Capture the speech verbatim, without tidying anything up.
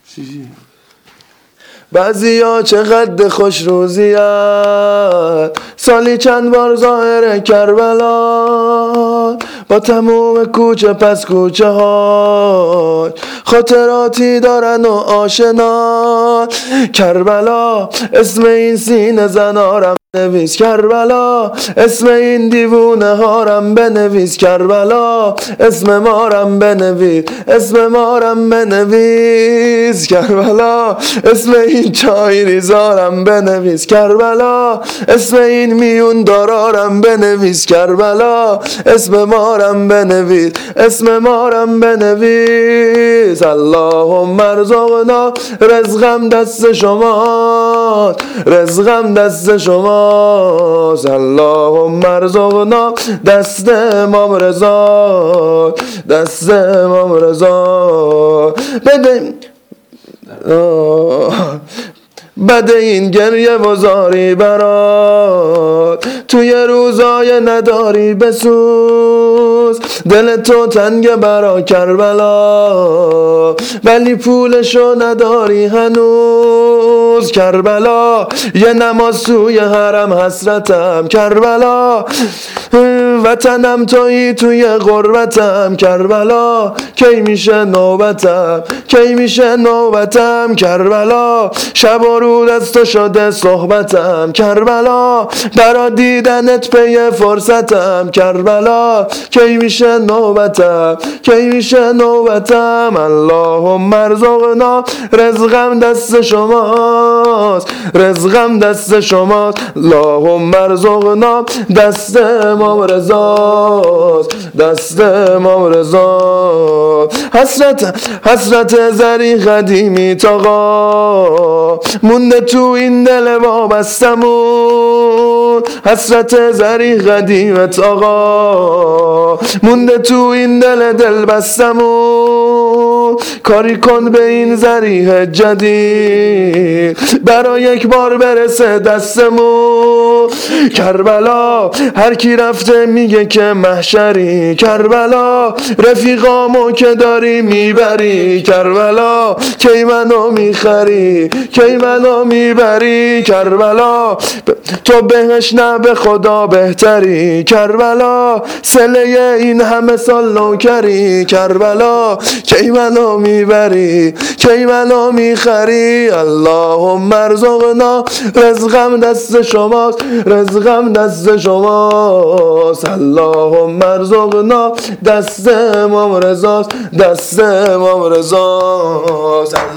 بعضیا چقدر خوش روزیت، سالی چند بار ظاهر کربلا، با تموم کوچه پس کوچه های خاطراتی دارن و آشنا. کربلا اسم این سینه زنارم بنویس، کربلا اسم این دیوونه هارم بنویس، کربلا اسم مارم بنویس، اسم مارم بنویس، کربلا اسم این چای ریزارم بنویس، کربلا اسم این میون دارارم بنویس، کربلا اسم مارم بنویس، اسم مارم بنویس. اللهم ارزقنا، رزقم دست شماست، رزقم دست شماست. اللهم ارزقنا، دست امام رضا، دست امام رضا. بده بده این گریه و زاری برات، توی روزای نداری بسوز، دل تو تنگ برا کربلا، ولی پولشو نداری هنوز. کربلا یه نماز توی حرم حسرتم، کربلا وطنم تویی توی غربتم، کربلا کی میشه نوبتم، کی میشه نوبتم، کربلا شب و روز از تو شده صحبتم، کربلا برا دیدنت پی فرصتم، کربلا کی میشه نوبتم، کی میشه نوبتم. اللهم ارزقنا، رزقم دست شماست، رزقم دست شماست. اللهم ارزقنا، دست امام رضاست، دست امام رضا. حسرت حسرت زری قدیمی تاقا، مونده تو این دل وابستمون، حسرت زری قدیمت آقا، مونده تو این دل دل بستمون. کاری کن به این زریح جدید، برای یک بار برسه دستمون. کربلا هر کی رفته میگه که محشری، کربلا رفیقامو که داری میبری، کربلا کی منو میخری، کی منو میبری، کربلا تو بهش نه به خدا بهتری، کربلا سله این همه سال نوکری، کربلا کی منو میبری، کی منو میخری. اللهم ارزقنا، رزقم دست شماست، رزقم دست شماست. اللهم ارزقنا، دست امام رضاست، دست امام رضاست.